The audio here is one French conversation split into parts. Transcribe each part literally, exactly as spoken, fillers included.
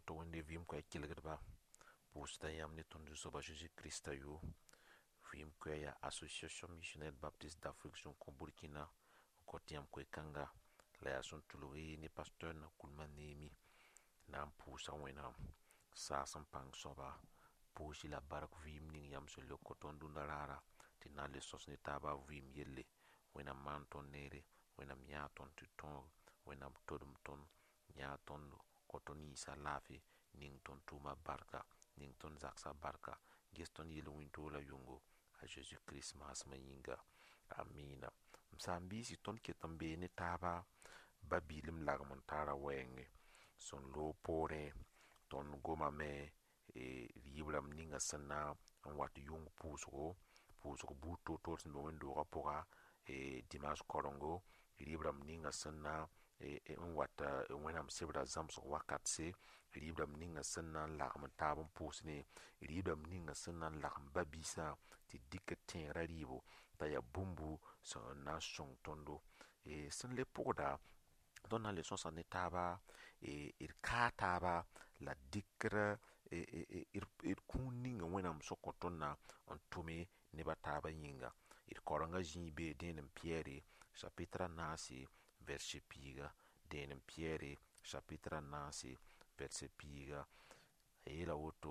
to wẽnde vɩɩm koɛɛ kelgdba pʋʋsda yãmb ne tõnd zu-soabã Jésus Kiristã yo. Vɩɩm koɛɛ yaa Association Missionnaire Baptiste d'Afrique zũn-kõ Burkina n kõt yãmb koe-kãnga la yaa sẽn tʋlg ne pasteur Nakulma Neemi na n pʋʋsa Wẽnnaam saas n pãng soaba pʋʋs-y la bark vɩɩm ning yãmb sẽn leok tõnd dũnã raara tɩ na n le sõs ne taaba vɩɩm yelle. Wẽnnaam maan tõnd neere, Wẽnnaam yãa tõnd tɩ tõog, Wẽnnaam todem tõnd, yãa tõnd, kõ tõnd yĩnsã laafɩ, ning tõnd tʋʋma barka, ning tõnd zagsã barka, ges tõnd yel-wẽn-doolã yʋngo a Zeezi Kirist maasmã yĩnga. Amiina. M saam-biisi tõnd ket n bee ne taaba ba-biilem lagem n taara wɛɛngẽ. Sẽn loog poorẽ, tõnd gomame yibrãmb ninga sẽn na n wat yʋng pʋʋsgo, pʋʋsg buud toor-toor sẽn be wẽn-doogã pʋga, dimaas korengo, yibrãmb ninga sẽn na n wat Wẽnnaam sebrã zãmsg wakatse, yibrãmb ninga sẽn na n lagem n taab n pʋʋs ne, yibrãmb ninga sẽn na n lagem ba-biisã tɩ dɩk d tẽegrã rɩɩbo t'a yaa bũmbu sẽn na n sõng tõndo. Sẽn le pʋgda, tõnd na n le sõsa ne taaba, d kaa taaba la dɩkd d kũun ninga Wẽnnaam sẽn kõ tõnd na n tʋme nebã taabã yĩnga. D korengã zĩig bee dẽenem Pɩyɛɛre chapitrã naase vɛrse piiga. Dẽenem Pɩyɛɛre chapitrã naase vɛrse piiga. A yeela woto,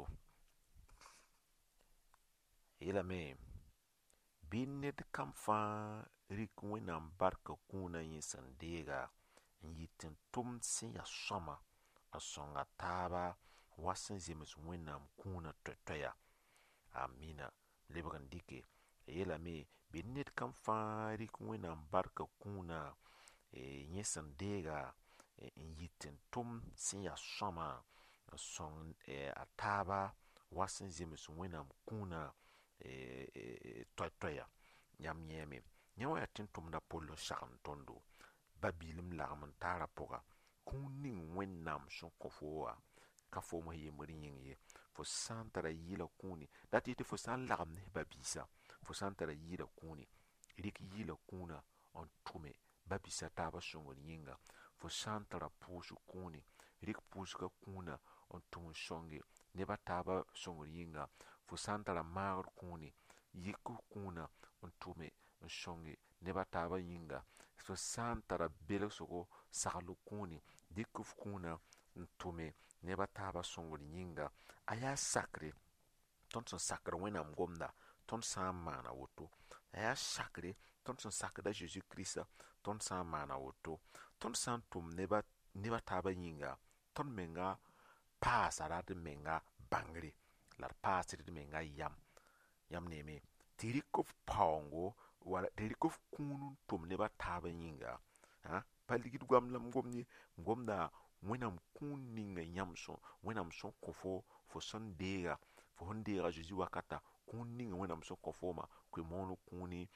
yeelame, bɩ ned kam fãa rɩk Wẽnnaam barka kũunã yẽ sẽn deega n yɩ tɩ n tʋmd sẽn ya sõama n sõnga taaba wa sẽn zems Wẽnnaam kũunã toɛ-toɛya. Amiina. Lebg n dɩke. Yeelame, bɩ ned kam fãa rɩk Wẽnnaam barka kũunã yẽ sẽn deega n yɩ tɩ n tʋmd sẽn ya sõama n sõng a taaba wa sẽn zems Wẽnnaam kũunã toɛ-toɛya. Yãmb yẽeme. Yẽ wã yaa tɩ n tʋmda poll n sagem tõndo. Ba-biilem lagem n taarã pʋga. Kũun ning Wẽnnaam sẽn kõ foo wã ka foms yembr yĩng ye. Fo sã n tara yɩɩla kũuni, dat yetɩ fo sã n lagem ne ba-biisã, fo sã n tara yɩɩla kũuni, rɩk yɩɩla kũunã n tʋme ba-biisã taabã sõngr yĩnga. Fo sã n tara pʋʋsg kũuni, rɩk pʋʋsgã kũunã n tʋm n sõnge nebã taabã sõngr yĩnga. Fo sã n tara maagd kũuni, yik f kũunã n tʋme n sõnge nebã taabã yĩnga. Fo sã n tara belsgo, sagl kũuni, dɩk f kũunã n tʋme nebã taabã sõngr yĩnga. A yaa sakre, tõnd sẽn sakr Wẽnnaam gomda, tõnd sã n maana woto. A yaa sakre, tõnd sẽn sakda Zeezi Kiristã, tõnd sã n maana woto. Tõnd sã n tʋm nebã, nebã taabã yĩnga, tõnd menga paasda d menga bãngre, la d paasd d menga yam. Yãmb neeme, tɩ rɩk f paoongo, wala tɩ rɩk f kũun n tʋm nebã taabã yĩnga. Pa ligd goam la m gom ye, m gomda Wẽnnaam kũun ninga yãmb sẽn, Wẽnnaam sẽn kõ fo, fo sẽn deega, fo sẽn deega Zeezi wakata, kũun ninga Wẽnnaam sẽn kõ foomã, koe-mooneg kũuni,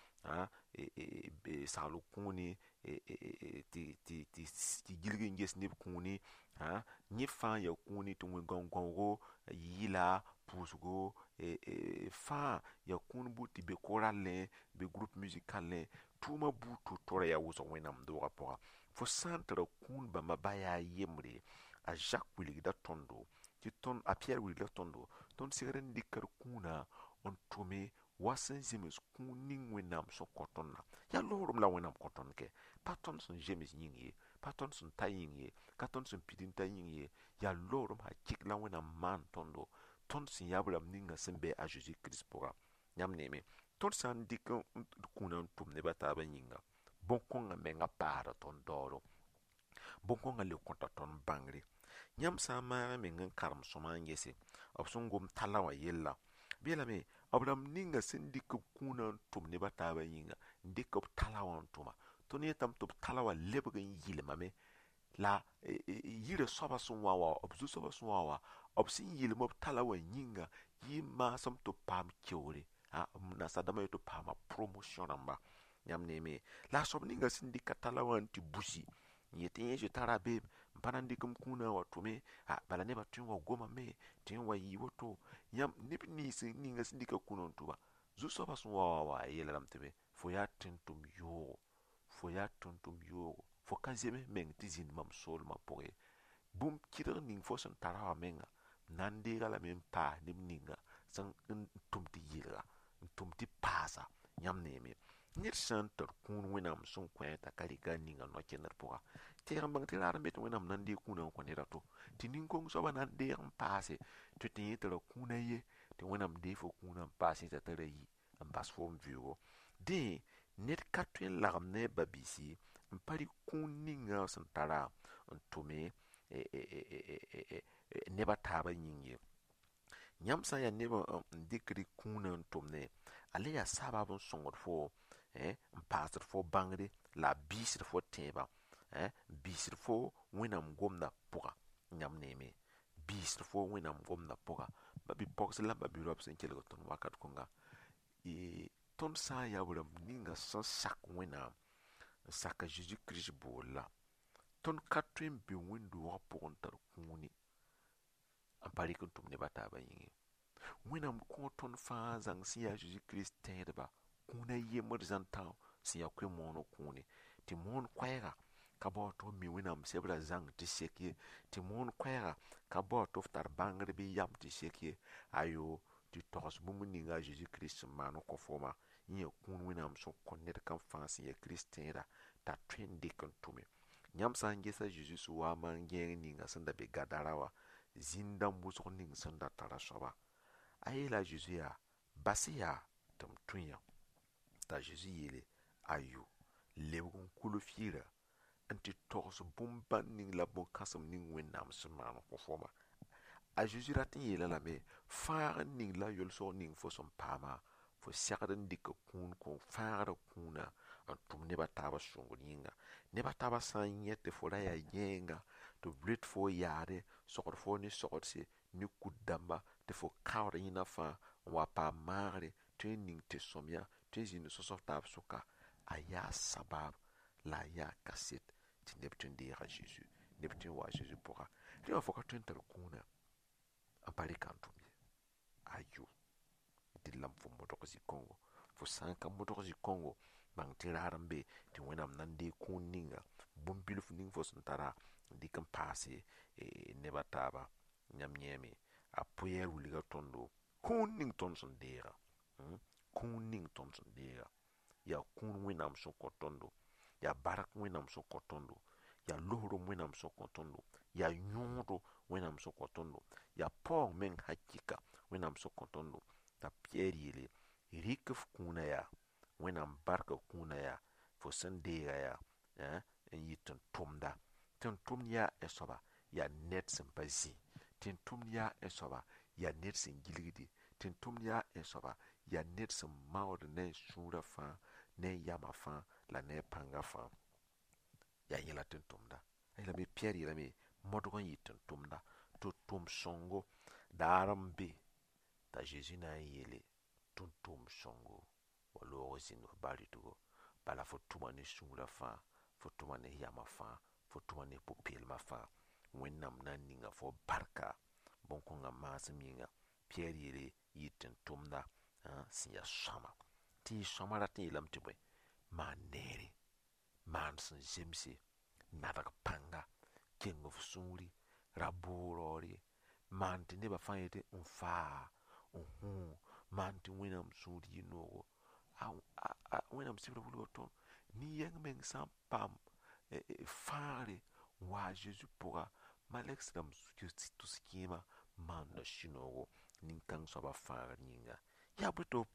sagl kũuni, tɩ gilg n ges neb kũuni, yẽ fãa n yaa kũuni tɩ wẽ-gão-gãoogo, yɩla, pʋʋsgo, fãa yaa kũun bʋ tɩ be korallẽ, be groupe musicalẽ, tʋʋmã buud toor-toorã yaa wʋsg Wẽnnaam doogã pʋga. Fo sã n tara kũun bãmba ba yaa yembre, a Zak wilgda tõndo, tɩ tõnd, a Pɩyɛɛr wilgda tõndo, tõnd segd n dɩka d kũunã n tʋme wa sẽn zems kũun ning Wẽnnaam sẽn kõ tõndã. Yaa loogrem la Wẽnnaam kõ tõnd kɛ. Pa tõnd sẽn zems yĩng ye, pa tõnd sẽn ta yĩng ye, ka tõnd sẽn pid n ta yĩng ye. Yaa loogrem hakɩk la Wẽnnaam maan tõndo, tõnd sẽn yaa b rãmb ninga sẽn be a Zeezi Kirist pʋga. Yãmb neeme, tõnd sã n dɩk d kũunã n tʋm nebã taabã yĩnga, bõn-kõngã menga paasda tõnd daooro. Bõn-kõngã le kõta tõnd bãngre. Yãmb sã n maag meng n karem sõma n gese, b sẽn gom tala wã yella, bɩ yeelame, b rãmb ninga sẽn dɩk b kũunã n tʋm nebã taabã yĩnga, n dɩk b tala wã n tʋma. Tõnd yetame tɩ b tala wã lebg n yɩlmame, la yirã soabã sẽn wa wa, b zu-soabã sẽn wa wa, b sẽn yɩlm b tala wã yĩnga, yɩ maasem tɩ b paam keoore. Nasadãmbã yetɩ b paama promotion rãmba. Yãmb neeme, la a soab ninga sẽn dɩka tala wã n tɩ busi, n yetɩ yẽ zoe tara beem, n pa na n dɩk m kũunã n wa tʋme, bala nebã tõe n wa gomame, tɩ n wa yɩ woto. Yãmb neb nins ninga sẽn dɩka kũunã n tʋma, zu-soabã sẽn wa wa wa, a yeelame tɩ be, fo yaa tɩ n tʋm yoogo, fo yaa tɩ n tʋm yoogo, fo ka zems meng tɩ zĩnd mam soolmã pʋgẽ. tʋʋm kɩdg ning fo sẽn tara wa menga nan deega lame n paas neb ninga sẽn n tʋm tɩ yɩlga n tʋm tɩ paasa yãmb neeme ned sã n tar kũun wẽnnaam sẽn kõ t'a ka rɩka a ninga no-kẽndr pʋga tɩg n bãng tɩ raar n be tɩ wẽnnaam na n deeg kũunã n kõ ned a to tɩ nin-kong soabã na n deeg n paase tɩ tɩ yẽ tara kũun a ye tɩ wẽnnaam deeg fo kũunã n paas yẽ t'a tara yi n bas fo n vɩʋʋgo dẽ ned ka tõe n lagem ne a ba-biisi n pa rɩk kũun ninga sẽn tara n tʋme neb a taabã yĩng ye. Yãmb sã n yaa neb n dɩk rɩk kũunã n tʋmne a le yaa sabab n sõngd fo n paasd fo bãngde la a biisd fo tẽebã n biisd fo wẽnnaam gomdã pʋga yãmb neeme biisd fo wẽnnaam gomdã pʋga. Ba-bi-pɔgsd la ba-bi-raop sẽn kelg tõnd wakat kʋnga tõnd sã n yaa rãmb ninga sẽn sak wẽnnaam n sak a Zeezi Kirist boolla tõnd ka tõe n be wẽnd-doogã pʋgẽ n tar kũuni n pa rɩk n tʋm neb a taabã yĩnge. Wẽnnaam kõ tõnd fãa zãng sẽn yaa Zeezi Kirist tẽedba kũuna yembd zãn-tã sẽn yaa koe-mooneg kũune tɩ moon koɛɛga ka bao tɩ f mi wẽnnaam sebrã zãng tɩ sek ye tɩ moon koɛɛga ka bao tɩ f tar bãngd bɩ yam tɩ sek ye ayo tɩ togs bũmb ninga a Zeezi Kirist sẽn maan n kõ foomã yẽ yaa kũun wẽnnaam sẽn kõ ned kam fãa sẽn yaa Kirist tẽeda t'a tõe n dɩk n tʋme. Yãmb sã n ges a Zeezi sẽn waa n maan gẽeng ninga sẽn da be Gadara wã zĩn-dãmb wʋsg ning sẽn da tara soaba a yeela a Zeezi yaa bas-y yaa tɩ m tũ yã t'a Zeezi yeele ayo lebg n kulf yɩɩra n tɩ togs bũmb-bãn ning la bõn-kãsem ning wẽnnaam sẽn maan n kõ foomã. A Zeezi rat n yeela lame fãag n ning la yolsg ning fo sẽn paama fo segd n dɩka kũun kõ fãagrã kũunã n tʋm neb a taabã sũngr yĩnga. Neb a taabã sã n yẽ tɩ fo ra yaa yẽenga tɩ b loet foo yaade sogd foo ne sogdse ne kut-dãmba tɩ fo kaood yẽnã fãa n wa paam maagre tõe n ning tɩ-sõamyã tõe n zĩnd sõsg taab sʋka a yaa sabab la a yaa kaset tɩ neb tõe n deega Zeezi neb tõe n wa a Zeezi pʋga. Rẽ wã fo ka tõe n tar kũunã n pa rɩka n tʋm ye ayo dɩlla fo modg zĩ-kõngo. Fo sã n ka modg zĩ-kõngo bãng tɩ raar n be tɩ wẽnnaam na n deeg kũun ninga bõn-bilf ning fo sẽn tara n dɩk n paase neb a taaba. Yãmb yẽeme a pʋ-yɛɛr wilga tõndo kũun ning tõnd sẽn deega kũun ning tõnd sẽn deega yaa kũun wẽnnaam sẽn kõ tõndo, yaa bark wẽnnaam sẽn kõ tõndo, yaa lohrem wẽnnaam sẽn kõ tõndo, yaa yõodo wẽnnaam sẽn kõ tõndo, yaa paoog meng hakɩɩka wẽnnaam sẽn kõ tõndo. T'a Pɩyɛɛr yeele rɩk f kũunã yaa wẽnnaam barka kũunã yaa fo sẽn deega yaa n yɩ tɩ n tʋmda tɩ n tʋmd yaa ẽ soaba yaa ned sẽn pa zĩ tɩ n tʋmd yaa ẽ soaba yaa ned sẽn gilgdi tɩ n tʋmd yaa ẽ soaba yaa ned sẽn maood ne a sũurã fãa ne a yamã fãa la ne a pãngã fãa yaa yẽla tɩ n tʋmda. A yeelame Pɩyɛɛr yeelame modg n yɩ tɩ n tʋmda tɩ tʋʋm sõngo daar n be t'a Zeezi na n yeele tɩ n tʋʋm sõngo wa loog zĩnd f ba rɩtgo bala fo tʋma ne sũurã fãa fo tʋma ne yamã fãa fo tʋma ne pʋ-peelmã fãa wẽnnaam na n ninga fo barka bõn-kõngã maasem yĩnga. Pɩyɛɛr yeele yɩ tɩ n tʋmda sẽn yaa sõama tɩ yɩ sõama rat n yeelame tɩ bõe maan neere maan sẽn zemse nadg pãnga keng f sũuri ra-boog raoore maan tɩ nebã fãa yetɩ n faa n hũu maan tɩ wẽnnaam sũur yɩ noogo. Wẽnnaam sebrã wilga tõnd nin-yɛng meng sã n paam fãagre n wa a Zeezi pʋga malɛks dãmb tʋs kẽemã maanda sũ-noogo nin-kãng soabã fãagr yĩnga. Yaa bõe tɩ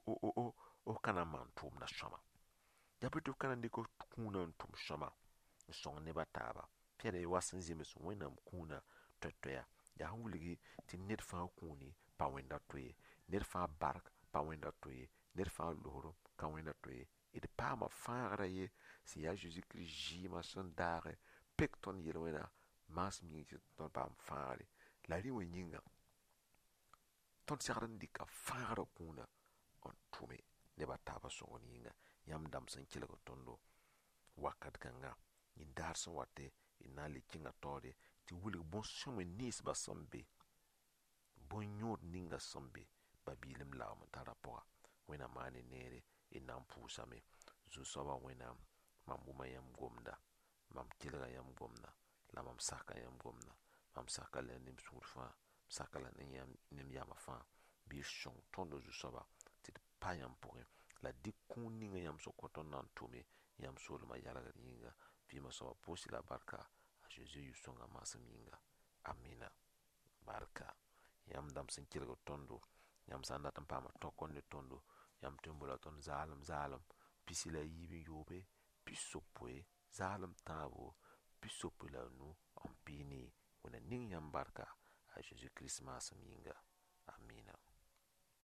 f ka na n maan tʋʋmda sõama, yaa bõe tɩ f ka na n dɩk f kũunã n tʋm sõama n sõng neb a taaba. Pɩyɛɛr ye wa sẽn zems wẽnnaam kũunã toɛ-toɛya yaa sẽn wilgi tɩ ned fãa kũuni pa wẽnd a to ye, ned fãa bark pa wẽnd a to ye, ned fãa lohrem ka wẽnd a to ye. D paama fãagrã ye sẽn yaa Zeezi Kirist zɩɩmã sẽn daagɛ pek tõnd yel-wẽna maasem yĩng tɩ tõnd paam fãagre. La rẽ wã yĩnga tõnd segd n dɩka fãagrã kũunã n tʋme neb a taabã sõngd yĩnga. Yãmb dãmb sẽn kelg tõndo wakat kãnga yĩn-daar sẽn watɛ d na n le kẽnga taoore tɩ wilg bõn-sõmy ninsbã sẽn be bõn-yõod ninga sẽn be ba-biilem lagem n tara pʋga. Wẽnnaam maane neere d na n pʋʋsame. Zu-soabã Wẽnnaam, mam wʋma yãmb gomda, mam kelga yãmb gomda, la mam saka yãmb gomda. Mam saka la nem sũur fãa, m saka la nem yama fãa, bɩ y sõng tõndo Zu-soaba tɩ d pa yãmb pʋgẽ, la dɩk kũun ninga yãmb sẽn kõ tõnd na n tʋme yãmb soolmã yalgd yĩnga. Vɩɩmã soabã pʋʋs-y la barka a Zeezi yu-sõngã maasem yĩnga. Amina. Barka. Yãmb dãmb sẽn kelgd tõndo, yãmb sã n dat n paama tõkr ne tõndo, yãmb tõe n bola tõnd zaalem zaalem, pisi la a yiib n yoobe, pis-sopoe, zaalem tãabo, pis-sopoe la a nu n piine. Wẽnna ning yãmb barka a Zeezi Kirist maasem yĩnga. Amina.